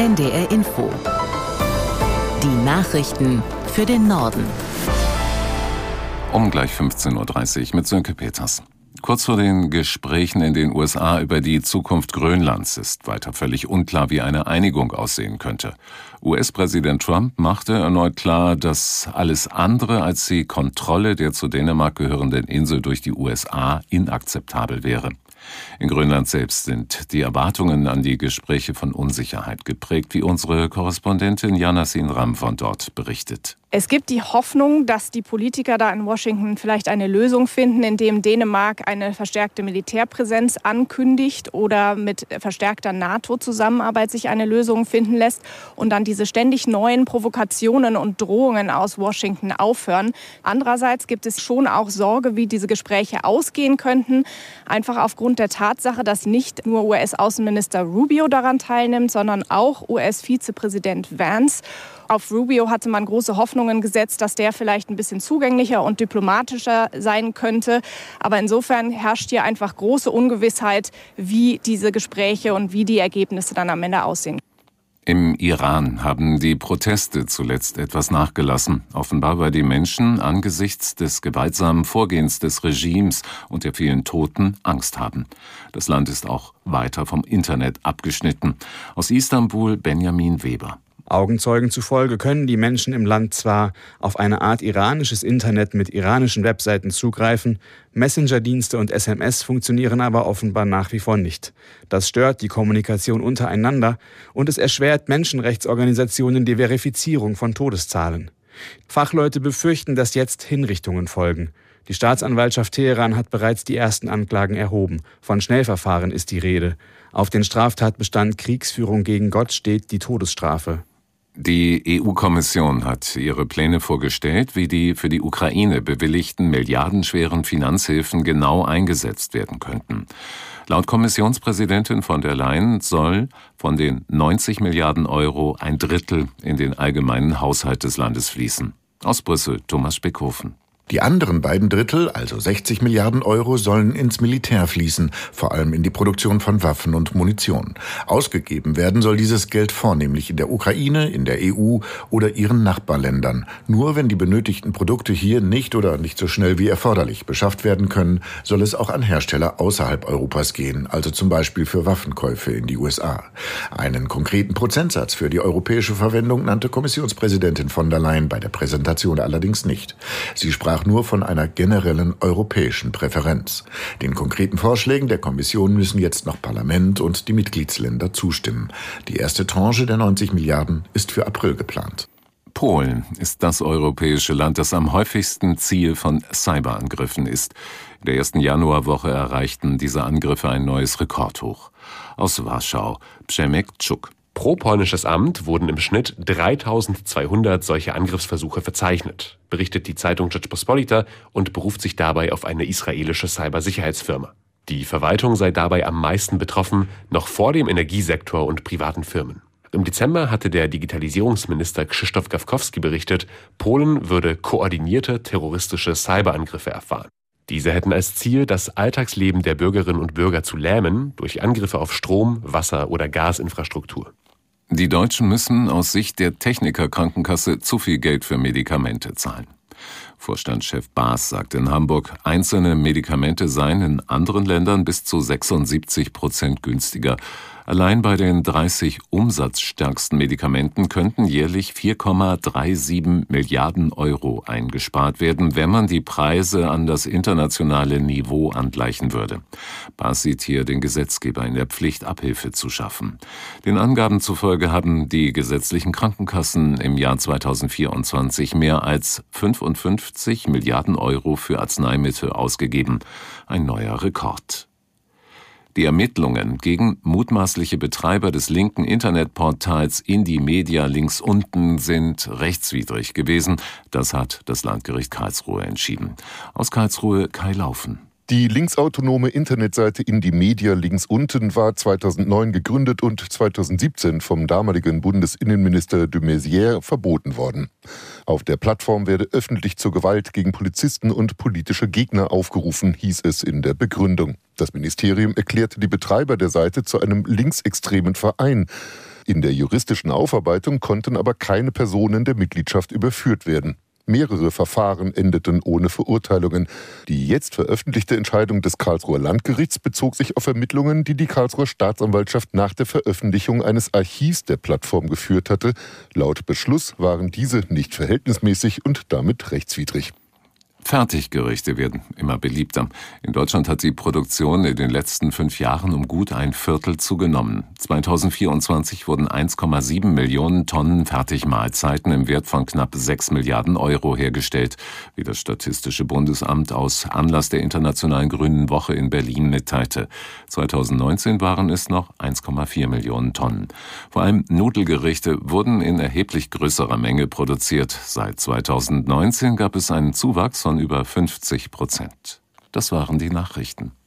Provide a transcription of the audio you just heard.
NDR Info. Die Nachrichten für den Norden. Um gleich 15.30 Uhr mit Sönke Peters. Kurz vor den Gesprächen in den USA über die Zukunft Grönlands ist weiter völlig unklar, wie eine Einigung aussehen könnte. US-Präsident Trump machte erneut klar, dass alles andere als die Kontrolle der zu Dänemark gehörenden Insel durch die USA inakzeptabel wäre. In Grönland selbst sind die Erwartungen an die Gespräche von Unsicherheit geprägt, wie unsere Korrespondentin Jana Sinram von dort berichtet. Es gibt die Hoffnung, dass die Politiker da in Washington vielleicht eine Lösung finden, indem Dänemark eine verstärkte Militärpräsenz ankündigt oder mit verstärkter NATO-Zusammenarbeit sich eine Lösung finden lässt und dann diese ständig neuen Provokationen und Drohungen aus Washington aufhören. Andererseits gibt es schon auch Sorge, wie diese Gespräche ausgehen könnten, einfach aufgrund der Tatsache, dass nicht nur US-Außenminister Rubio daran teilnimmt, sondern auch US-Vizepräsident Vance. Auf Rubio hatte man große Hoffnungen gesetzt, dass der vielleicht ein bisschen zugänglicher und diplomatischer sein könnte. Aber insofern herrscht hier einfach große Ungewissheit, wie diese Gespräche und wie die Ergebnisse dann am Ende aussehen. Im Iran haben die Proteste zuletzt etwas nachgelassen. Offenbar, weil die Menschen angesichts des gewaltsamen Vorgehens des Regimes und der vielen Toten Angst haben. Das Land ist auch weiter vom Internet abgeschnitten. Aus Istanbul Benjamin Weber. Augenzeugen zufolge können die Menschen im Land zwar auf eine Art iranisches Internet mit iranischen Webseiten zugreifen, Messenger-Dienste und SMS funktionieren aber offenbar nach wie vor nicht. Das stört die Kommunikation untereinander und es erschwert Menschenrechtsorganisationen die Verifizierung von Todeszahlen. Fachleute befürchten, dass jetzt Hinrichtungen folgen. Die Staatsanwaltschaft Teheran hat bereits die ersten Anklagen erhoben. Von Schnellverfahren ist die Rede. Auf den Straftatbestand Kriegsführung gegen Gott steht die Todesstrafe. Die EU-Kommission hat ihre Pläne vorgestellt, wie die für die Ukraine bewilligten milliardenschweren Finanzhilfen genau eingesetzt werden könnten. Laut Kommissionspräsidentin von der Leyen soll von den 90 Milliarden Euro ein Drittel in den allgemeinen Haushalt des Landes fließen. Aus Brüssel, Thomas Speckhofen. Die anderen beiden Drittel, also 60 Milliarden Euro, sollen ins Militär fließen, vor allem in die Produktion von Waffen und Munition. Ausgegeben werden soll dieses Geld vornehmlich in der Ukraine, in der EU oder ihren Nachbarländern. Nur wenn die benötigten Produkte hier nicht oder nicht so schnell wie erforderlich beschafft werden können, soll es auch an Hersteller außerhalb Europas gehen, also zum Beispiel für Waffenkäufe in die USA. Einen konkreten Prozentsatz für die europäische Verwendung nannte Kommissionspräsidentin von der Leyen bei der Präsentation allerdings nicht. Sie sprach nur von einer generellen europäischen Präferenz. Den konkreten Vorschlägen der Kommission müssen jetzt noch Parlament und die Mitgliedsländer zustimmen. Die erste Tranche der 90 Milliarden ist für April geplant. Polen ist das europäische Land, das am häufigsten Ziel von Cyberangriffen ist. In der ersten Januarwoche erreichten diese Angriffe ein neues Rekordhoch. Aus Warschau, Przemek Czuk. Pro polnisches Amt wurden im Schnitt 3200 solche Angriffsversuche verzeichnet, berichtet die Zeitung Rzeczpospolita und beruft sich dabei auf eine israelische Cybersicherheitsfirma. Die Verwaltung sei dabei am meisten betroffen, noch vor dem Energiesektor und privaten Firmen. Im Dezember hatte der Digitalisierungsminister Krzysztof Gawkowski berichtet, Polen würde koordinierte terroristische Cyberangriffe erfahren. Diese hätten als Ziel, das Alltagsleben der Bürgerinnen und Bürger zu lähmen durch Angriffe auf Strom-, Wasser- oder Gasinfrastruktur. Die Deutschen müssen aus Sicht der Techniker-Krankenkasse zu viel Geld für Medikamente zahlen. Vorstandschef Baas sagte in Hamburg, einzelne Medikamente seien in anderen Ländern bis zu 76% günstiger. Allein bei den 30 umsatzstärksten Medikamenten könnten jährlich 4,37 Milliarden Euro eingespart werden, wenn man die Preise an das internationale Niveau angleichen würde. Baas sieht hier den Gesetzgeber in der Pflicht, Abhilfe zu schaffen. Den Angaben zufolge haben die gesetzlichen Krankenkassen im Jahr 2024 mehr als 55 Milliarden Euro für Arzneimittel ausgegeben. Ein neuer Rekord. Die Ermittlungen gegen mutmaßliche Betreiber des linken Internetportals Indymedia links unten sind rechtswidrig gewesen. Das hat das Landgericht Karlsruhe entschieden. Aus Karlsruhe Kai Laufen. Die linksautonome Internetseite Indymedia links unten war 2009 gegründet und 2017 vom damaligen Bundesinnenminister de Maizière verboten worden. Auf der Plattform werde öffentlich zur Gewalt gegen Polizisten und politische Gegner aufgerufen, hieß es in der Begründung. Das Ministerium erklärte die Betreiber der Seite zu einem linksextremen Verein. In der juristischen Aufarbeitung konnten aber keine Personen der Mitgliedschaft überführt werden. Mehrere Verfahren endeten ohne Verurteilungen. Die jetzt veröffentlichte Entscheidung des Karlsruher Landgerichts bezog sich auf Ermittlungen, die die Karlsruher Staatsanwaltschaft nach der Veröffentlichung eines Archivs der Plattform geführt hatte. Laut Beschluss waren diese nicht verhältnismäßig und damit rechtswidrig. Fertiggerichte werden immer beliebter. In Deutschland hat die Produktion in den letzten 5 Jahren um gut ein Viertel zugenommen. 2024 wurden 1,7 Millionen Tonnen Fertigmahlzeiten im Wert von knapp 6 Milliarden Euro hergestellt, wie das Statistische Bundesamt aus Anlass der Internationalen Grünen Woche in Berlin mitteilte. 2019 waren es noch 1,4 Millionen Tonnen. Vor allem Nudelgerichte wurden in erheblich größerer Menge produziert. Seit 2019 gab es einen Zuwachs von über 50%. Das waren die Nachrichten.